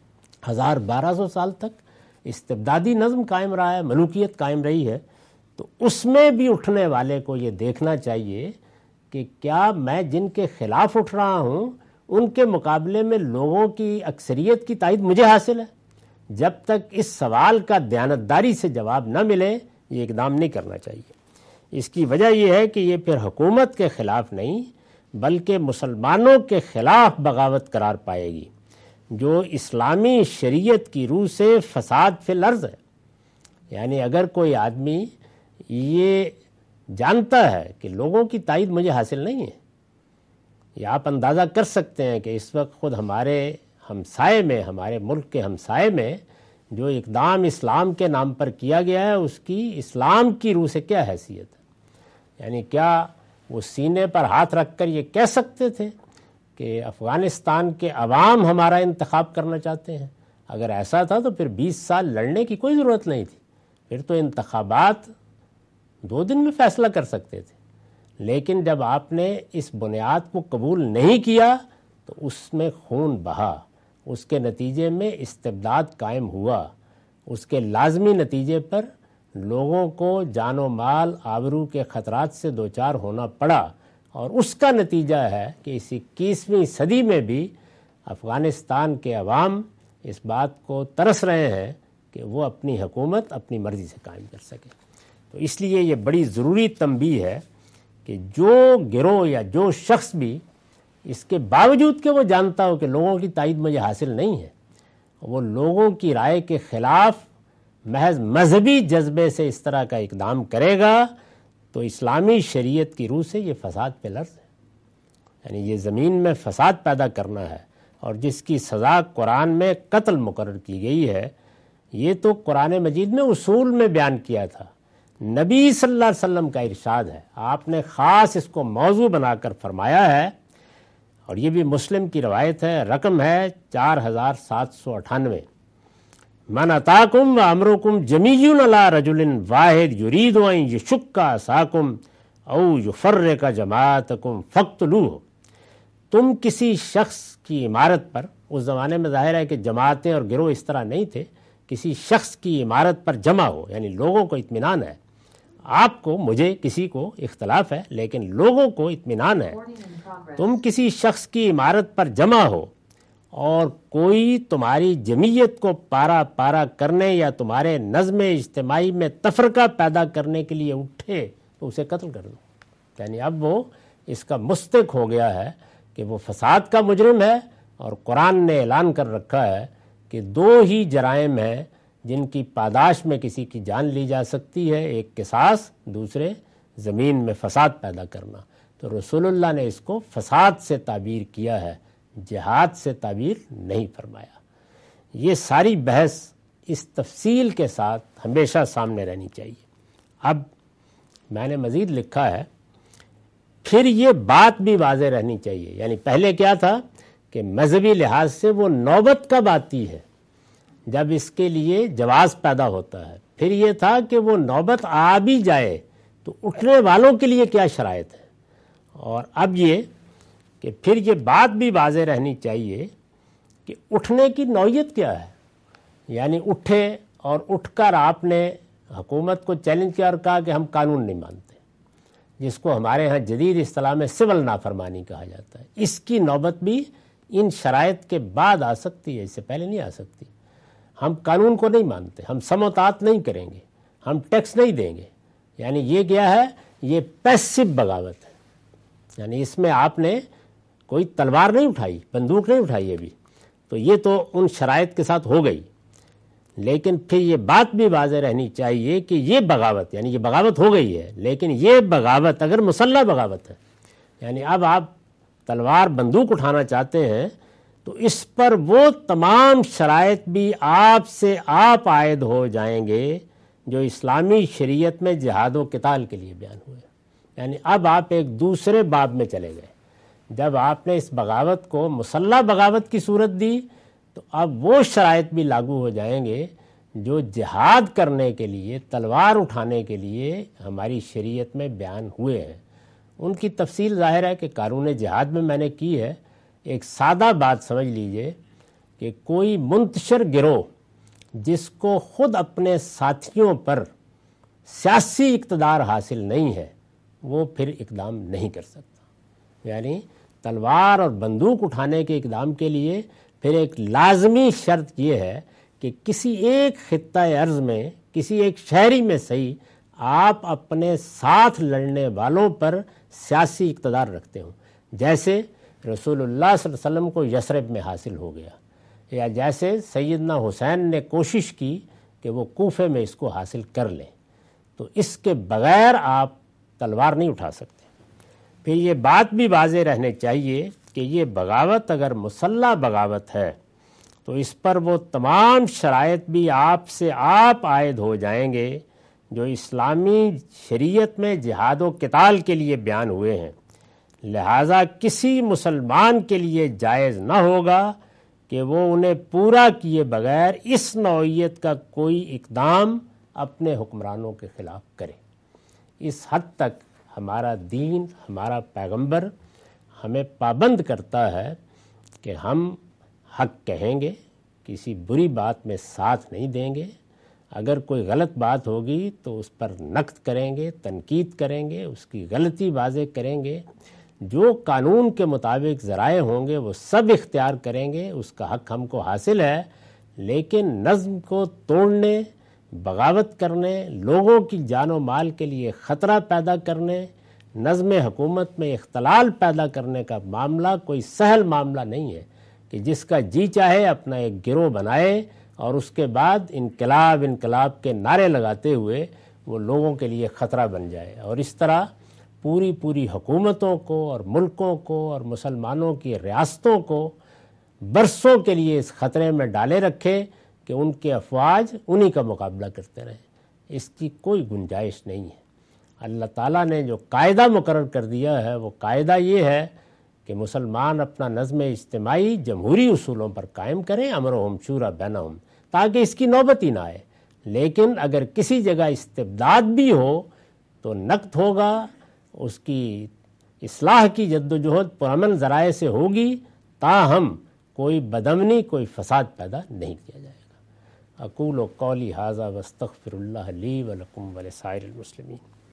1200 سال تک استبدادی نظم قائم رہا ہے، ملوکیت قائم رہی ہے، تو اس میں بھی اٹھنے والے کو یہ دیکھنا چاہیے کہ کیا میں جن کے خلاف اٹھ رہا ہوں ان کے مقابلے میں لوگوں کی اکثریت کی تائید مجھے حاصل ہے۔ جب تک اس سوال کا دیانتداری سے جواب نہ ملے، یہ اقدام نہیں کرنا چاہیے۔ اس کی وجہ یہ ہے کہ یہ پھر حکومت کے خلاف نہیں بلکہ مسلمانوں کے خلاف بغاوت قرار پائے گی، جو اسلامی شریعت کی روح سے فساد فی الارض ہے۔ یعنی اگر کوئی آدمی یہ جانتا ہے کہ لوگوں کی تائید مجھے حاصل نہیں ہے، یا آپ اندازہ کر سکتے ہیں کہ اس وقت خود ہمارے ہمسائے میں، ہمارے ملک کے ہمسائے میں جو اقدام اسلام کے نام پر کیا گیا ہے، اس کی اسلام کی روح سے کیا حیثیت ہے۔ یعنی کیا وہ سینے پر ہاتھ رکھ کر یہ کہہ سکتے تھے کہ افغانستان کے عوام ہمارا انتخاب کرنا چاہتے ہیں؟ اگر ایسا تھا تو پھر 20 سال لڑنے کی کوئی ضرورت نہیں تھی، پھر تو انتخابات 2 دن میں فیصلہ کر سکتے تھے۔ لیکن جب آپ نے اس بنیاد کو قبول نہیں کیا تو اس میں خون بہا، اس کے نتیجے میں استبداد قائم ہوا، اس کے لازمی نتیجے پر لوگوں کو جان و مال آبرو کے خطرات سے دوچار ہونا پڑا، اور اس کا نتیجہ ہے کہ اس 21ویں صدی میں بھی افغانستان کے عوام اس بات کو ترس رہے ہیں کہ وہ اپنی حکومت اپنی مرضی سے قائم کر سکے۔ تو اس لیے یہ بڑی ضروری تنبیہ ہے کہ جو گروہ یا جو شخص بھی اس کے باوجود کہ وہ جانتا ہو کہ لوگوں کی تائید مجھے حاصل نہیں ہے، وہ لوگوں کی رائے کے خلاف محض مذہبی جذبے سے اس طرح کا اقدام کرے گا تو اسلامی شریعت کی روح سے یہ فساد پہ لرز ہے۔ یعنی یہ زمین میں فساد پیدا کرنا ہے، اور جس کی سزا قرآن میں قتل مقرر کی گئی ہے، یہ تو قرآن مجید میں اصول میں بیان کیا تھا، نبی صلی اللہ علیہ وسلم کا ارشاد ہے، آپ نے خاص اس کو موضوع بنا کر فرمایا ہے، اور یہ بھی مسلم کی روایت ہے، رقم ہے 4798۔ من اتاکم و امرکم جمیع علی رجل واحد یرید ان یشک عصاکم او یفرق جماعتکم فاقتلوہ. تم کسی شخص کی عمارت پر، اس زمانے میں ظاہر ہے کہ جماعتیں اور گروہ اس طرح نہیں تھے، کسی شخص کی عمارت پر جمع ہو، یعنی لوگوں کو اطمینان ہے، آپ کو، مجھے، کسی کو اختلاف ہے لیکن لوگوں کو اطمینان ہے، تم کسی شخص کی عمارت پر جمع ہو اور کوئی تمہاری جمعیت کو پارا پارا کرنے یا تمہارے نظم اجتماعی میں تفرقہ پیدا کرنے کے لیے اٹھے تو اسے قتل کر دو. یعنی اب وہ اس کا مستحق ہو گیا ہے کہ وہ فساد کا مجرم ہے، اور قرآن نے اعلان کر رکھا ہے کہ دو ہی جرائم ہیں جن کی پاداش میں کسی کی جان لی جا سکتی ہے، ایک قصاص، دوسرے زمین میں فساد پیدا کرنا. تو رسول اللہ نے اس کو فساد سے تعبیر کیا ہے، جہاد سے تعبیر نہیں فرمایا. یہ ساری بحث اس تفصیل کے ساتھ ہمیشہ سامنے رہنی چاہیے. اب میں نے مزید لکھا ہے، پھر یہ بات بھی واضح رہنی چاہیے، یعنی پہلے کیا تھا کہ مذہبی لحاظ سے وہ نوبت کب آتی ہے جب اس کے لیے جواز پیدا ہوتا ہے، پھر یہ تھا کہ وہ نوبت آ بھی جائے تو اٹھنے والوں کے لیے کیا شرائط ہے، اور اب یہ کہ پھر یہ بات بھی واضح رہنی چاہیے کہ اٹھنے کی نوعیت کیا ہے. یعنی اٹھے اور اٹھ کر آپ نے حکومت کو چیلنج کیا اور کہا کہ ہم قانون نہیں مانتے، جس کو ہمارے ہاں جدید اصطلاح میں سول نافرمانی کہا جاتا ہے. اس کی نوبت بھی ان شرائط کے بعد آ سکتی ہے، اس سے پہلے نہیں آ سکتی. ہم قانون کو نہیں مانتے، ہم سم و طاعت نہیں کریں گے، ہم ٹیکس نہیں دیں گے. یعنی یہ کیا ہے؟ یہ پیسو بغاوت ہے. یعنی اس میں آپ نے کوئی تلوار نہیں اٹھائی، بندوق نہیں اٹھائی ابھی، تو یہ تو ان شرائط کے ساتھ ہو گئی. لیکن پھر یہ بات بھی واضح رہنی چاہیے کہ یہ بغاوت، یعنی یہ بغاوت ہو گئی ہے، لیکن یہ بغاوت اگر مسلح بغاوت ہے، یعنی اب آپ تلوار بندوق اٹھانا چاہتے ہیں تو اس پر وہ تمام شرائط بھی آپ سے آپ عائد ہو جائیں گے جو اسلامی شریعت میں جہاد و قتال کے لیے بیان ہوئے. یعنی اب آپ ایک دوسرے باب میں چلے گئے. جب آپ نے اس بغاوت کو مسلح بغاوت کی صورت دی تو اب وہ شرائط بھی لاگو ہو جائیں گے جو جہاد کرنے کے لیے، تلوار اٹھانے کے لیے ہماری شریعت میں بیان ہوئے ہیں. ان کی تفصیل ظاہر ہے کہ قانون جہاد میں نے کی ہے. ایک سادہ بات سمجھ لیجئے کہ کوئی منتشر گروہ جس کو خود اپنے ساتھیوں پر سیاسی اقتدار حاصل نہیں ہے وہ پھر اقدام نہیں کر سکتا. یعنی تلوار اور بندوق اٹھانے کے اقدام کے لیے پھر ایک لازمی شرط یہ ہے کہ کسی ایک خطہ ارض میں، کسی ایک شہری میں صحیح، آپ اپنے ساتھ لڑنے والوں پر سیاسی اقتدار رکھتے ہوں. جیسے رسول اللہ صلی اللہ علیہ وسلم کو یثرب میں حاصل ہو گیا، یا جیسے سیدنا حسین نے کوشش کی کہ وہ کوفے میں اس کو حاصل کر لیں. تو اس کے بغیر آپ تلوار نہیں اٹھا سکتے. پھر یہ بات بھی واضح رہنے چاہیے کہ یہ بغاوت اگر مسلح بغاوت ہے تو اس پر وہ تمام شرائط بھی آپ سے آپ عائد ہو جائیں گے جو اسلامی شریعت میں جہاد و قتال کے لیے بیان ہوئے ہیں. لہٰذا کسی مسلمان کے لیے جائز نہ ہوگا کہ وہ انہیں پورا کیے بغیر اس نوعیت کا کوئی اقدام اپنے حکمرانوں کے خلاف کرے. اس حد تک ہمارا دین، ہمارا پیغمبر ہمیں پابند کرتا ہے کہ ہم حق کہیں گے، کسی بری بات میں ساتھ نہیں دیں گے. اگر کوئی غلط بات ہوگی تو اس پر نقد کریں گے، تنقید کریں گے، اس کی غلطی واضح کریں گے. جو قانون کے مطابق ذرائع ہوں گے وہ سب اختیار کریں گے، اس کا حق ہم کو حاصل ہے. لیکن نظم کو توڑنے، بغاوت کرنے، لوگوں کی جان و مال کے لیے خطرہ پیدا کرنے، نظم حکومت میں اختلال پیدا کرنے کا معاملہ کوئی سہل معاملہ نہیں ہے کہ جس کا جی چاہے اپنا ایک گروہ بنائے اور اس کے بعد انقلاب انقلاب کے نعرے لگاتے ہوئے وہ لوگوں کے لیے خطرہ بن جائے، اور اس طرح پوری حکومتوں کو اور ملکوں کو اور مسلمانوں کی ریاستوں کو برسوں کے لیے اس خطرے میں ڈالے رکھے کہ ان کے افواج انہی کا مقابلہ کرتے رہیں. اس کی کوئی گنجائش نہیں ہے. اللہ تعالیٰ نے جو قاعدہ مقرر کر دیا ہے وہ قاعدہ یہ ہے کہ مسلمان اپنا نظم اجتماعی جمہوری اصولوں پر قائم کریں، امرہم شورا بینہم، تاکہ اس کی نوبت ہی نہ آئے۔ لیکن اگر کسی جگہ استبداد بھی ہو تو نقد ہوگا، اس کی اصلاح کی جدوجہد پرامن ذرائع سے ہوگی، تاہم کوئی بدامنی، کوئی فساد پیدا نہیں کیا جائے گا۔ اقول قولی ھذا واستغفر اللہ لی ولکم ولسائر المسلمین۔